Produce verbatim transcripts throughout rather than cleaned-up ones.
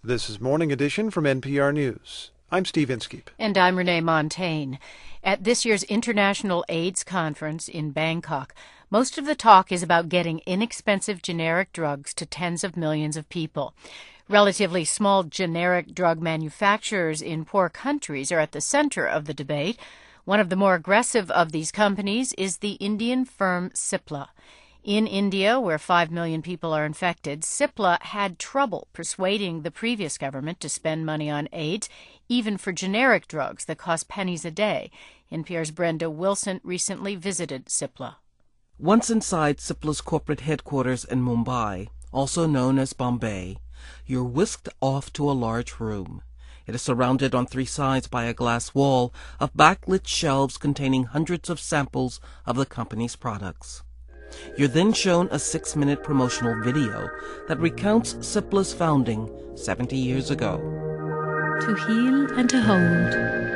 This is Morning Edition from N P R News. I'm Steve Inskeep. And I'm Renee Montaigne. At this year's International AIDS Conference in Bangkok, most of the talk is about getting inexpensive generic drugs to tens of millions of people. Relatively small generic drug manufacturers in poor countries are at the center of the debate. One of the more aggressive of these companies is the Indian firm Cipla. In India, where five million people are infected, Cipla had trouble persuading the previous government to spend money on AIDS, even for generic drugs that cost pennies a day. N P R's Brenda Wilson recently visited Cipla. Once inside Cipla's corporate headquarters in Mumbai, also known as Bombay, you're whisked off to a large room. It is surrounded on three sides by a glass wall of backlit shelves containing hundreds of samples of the company's products. You're then shown a six-minute promotional video that recounts Cipla's founding seventy years ago. To heal and to hold.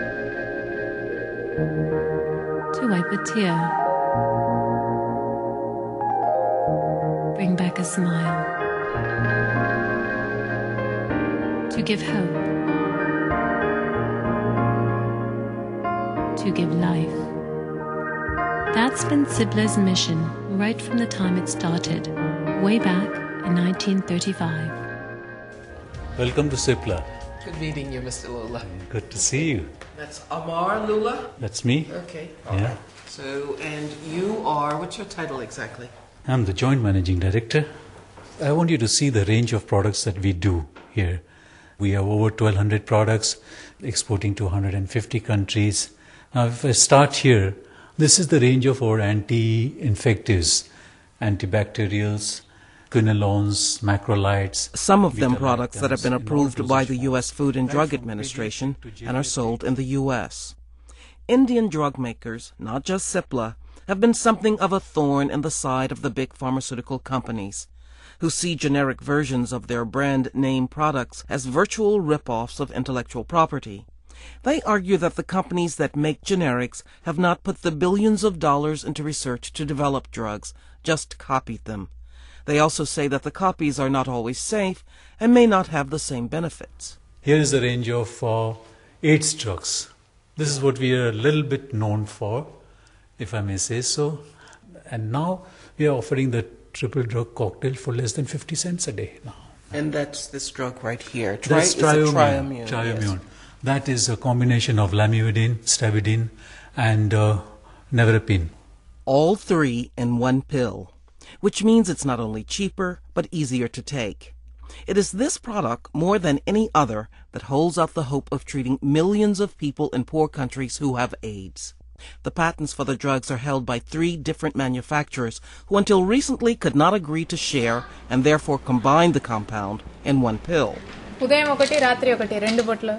To wipe a tear. Bring back a smile. To give hope. To give life. That's been Cipla's mission right from the time it started, way back in nineteen thirty-five. Welcome to Cipla. Good meeting you, Mister Lula. Good to see you. That's Amar Lula? That's me. Okay. All yeah. right. So, and you are, what's your title exactly? I'm the Joint Managing Director. I want you to see the range of products that we do here. We have over twelve hundred products, exporting to one hundred fifty countries. Now, if I start here, this is the range of our anti-infectives, antibacterials, quinolones, macrolides. Some of them products that have been approved by the U S Food and Drug Administration and are sold in the U S Indian drug makers, not just Cipla, have been something of a thorn in the side of the big pharmaceutical companies, who see generic versions of their brand name products as virtual rip-offs of intellectual property. They argue that the companies that make generics have not put the billions of dollars into research to develop drugs, just copied them. They also say that the copies are not always safe and may not have the same benefits. Here is the range of uh, AIDS drugs. This is what we are a little bit known for, if I may say so. And now we are offering the triple drug cocktail for less than fifty cents a day now. And that's this drug right here. Tri- That's Triamune. Triamune. Triamune. Yes. That is a combination of lamivudine, stavudine, and uh, nevirapine. All three in one pill, which means it's not only cheaper, but easier to take. It is this product, more than any other, that holds out the hope of treating millions of people in poor countries who have AIDS. The patents for the drugs are held by three different manufacturers who until recently could not agree to share and therefore combine the compound in one pill. ఉదయం ఒకటి రాత్రి ఒకటి రెండు బొట్లు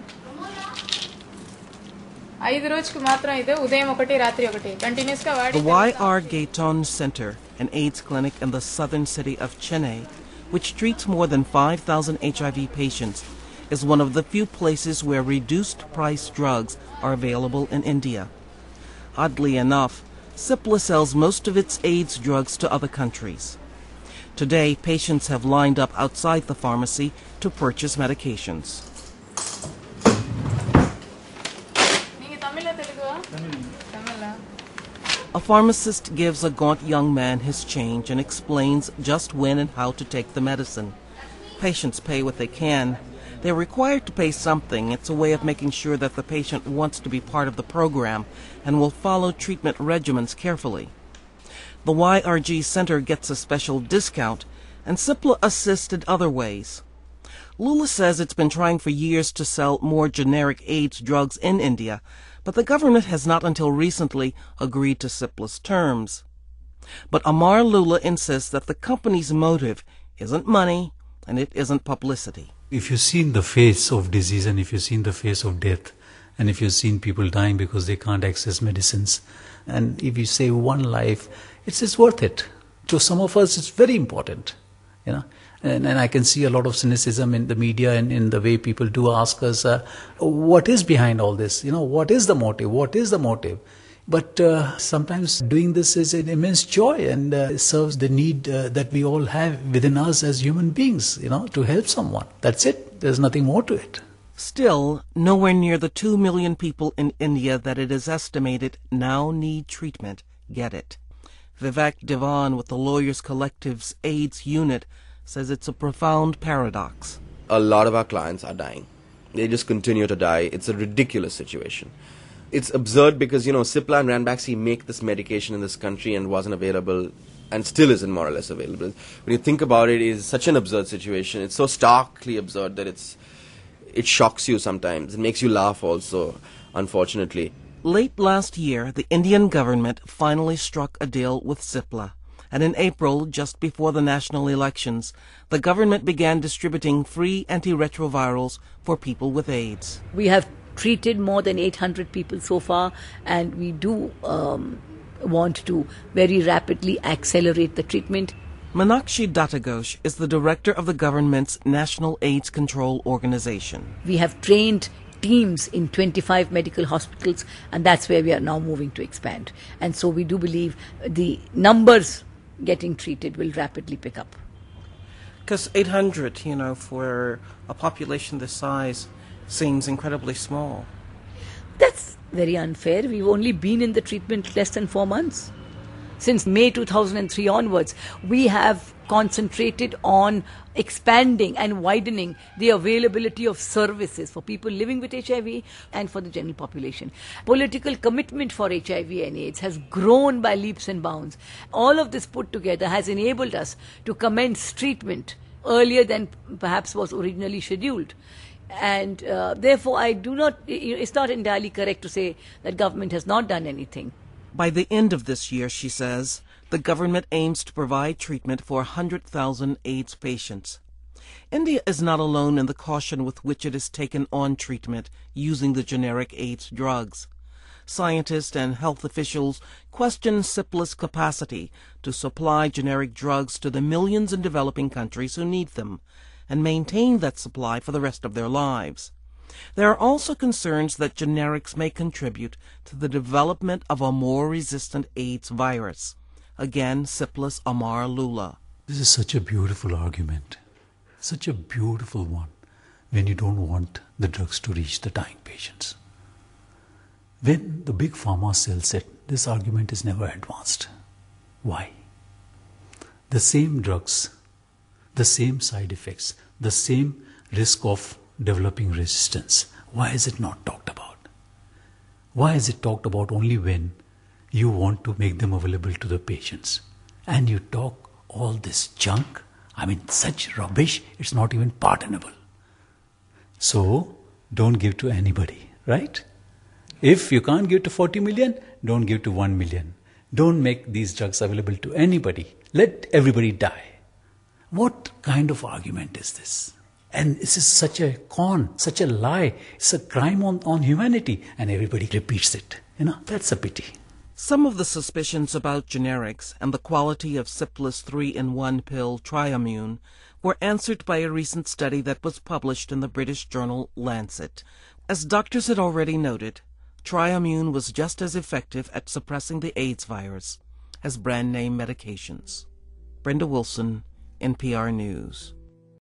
ఐదు రోజుకు మాత్రం ఇదే ఉదయం ఒకటి రాత్రి ఒకటి కంటిన్యూస్ గా వాడి The Y R Gayton Center, an AIDS clinic in the southern city of Chennai, which treats more than five thousand H I V patients, is one of the few places where reduced price drugs are available in India. Oddly enough, Cipla sells most of its AIDS drugs to other countries. Today, patients have lined up outside the pharmacy to purchase medications. A pharmacist gives a gaunt young man his change and explains just when and how to take the medicine. Patients pay what they can. They're required to pay something. It's a way of making sure that the patient wants to be part of the program and will follow treatment regimens carefully. The Y R G Center gets a special discount, and Cipla assists in other ways. Lula says it's been trying for years to sell more generic AIDS drugs in India, but the government has not until recently agreed to Cipla's terms. But Amar Lula insists that the company's motive isn't money and it isn't publicity. If you've seen the face of disease and if you've seen the face of death and if you've seen people dying because they can't access medicines and if you save one life, it's, it's worth it. To some of us, it's very important, you know. And, and I can see a lot of cynicism in the media and in the way people do ask us, uh, what is behind all this? You know, what is the motive? What is the motive? But uh, sometimes doing this is an immense joy and uh, serves the need uh, that we all have within us as human beings, you know, to help someone. That's it. There's nothing more to it. Still, nowhere near the two million people in India that it is estimated now need treatment get it. Vivek Divan with the Lawyers Collective's AIDS unit says it's a profound paradox. A lot of our clients are dying. They just continue to die. It's a ridiculous situation. It's absurd because, you know, Cipla and Ranbaxy make this medication in this country and wasn't available and still isn't more or less available. When you think about it, it is such an absurd situation. It's so starkly absurd that it's it shocks you sometimes. It makes you laugh also, unfortunately. Late last year, the Indian government finally struck a deal with Cipla. And in April, just before the national elections, the government began distributing free antiretrovirals for people with AIDS. We have treated more than eight hundred people so far, and we do um, want to very rapidly accelerate the treatment. Meenakshi Dattaghosh is the director of the government's National AIDS Control Organization. We have trained teams in twenty-five medical hospitals, and that's where we are now moving to expand. And so we do believe the numbers getting treated will rapidly pick up. Because eight hundred, you know, for a population this size seems incredibly small. That's very unfair. We've only been in the treatment less than four months. Since May two thousand three onwards, we have concentrated on expanding and widening the availability of services for people living with H I V and for the general population. Political commitment for H I V and AIDS has grown by leaps and bounds. All of this put together has enabled us to commence treatment earlier than perhaps was originally scheduled. And uh, therefore, I do not, it's not entirely correct to say that government has not done anything. By the end of this year, she says, the government aims to provide treatment for one hundred thousand AIDS patients. India is not alone in the caution with which it has taken on treatment using the generic AIDS drugs. Scientists and health officials question Cipla's capacity to supply generic drugs to the millions in developing countries who need them, and maintain that supply for the rest of their lives. There are also concerns that generics may contribute to the development of a more resistant AIDS virus. Again, Cipla's Amar Lula. This is such a beautiful argument, such a beautiful one, when you don't want the drugs to reach the dying patients. When the big pharma sells it, this argument is never advanced. Why? The same drugs, the same side effects, the same risk of developing resistance. Why is it not talked about? Why is it talked about only when you want to make them available to the patients? And you talk all this junk, I mean such rubbish, it's not even pardonable. So, don't give to anybody, right? If you can't give to forty million, don't give to one million. Don't make these drugs available to anybody. Let everybody die. What kind of argument is this? And this is such a con, such a lie. It's a crime on, on humanity. And everybody repeats it. You know, that's a pity. Some of the suspicions about generics and the quality of Cipla's three in one pill Triamune were answered by a recent study that was published in the British journal Lancet. As doctors had already noted, Triamune was just as effective at suppressing the AIDS virus as brand-name medications. Brenda Wilson, N P R News.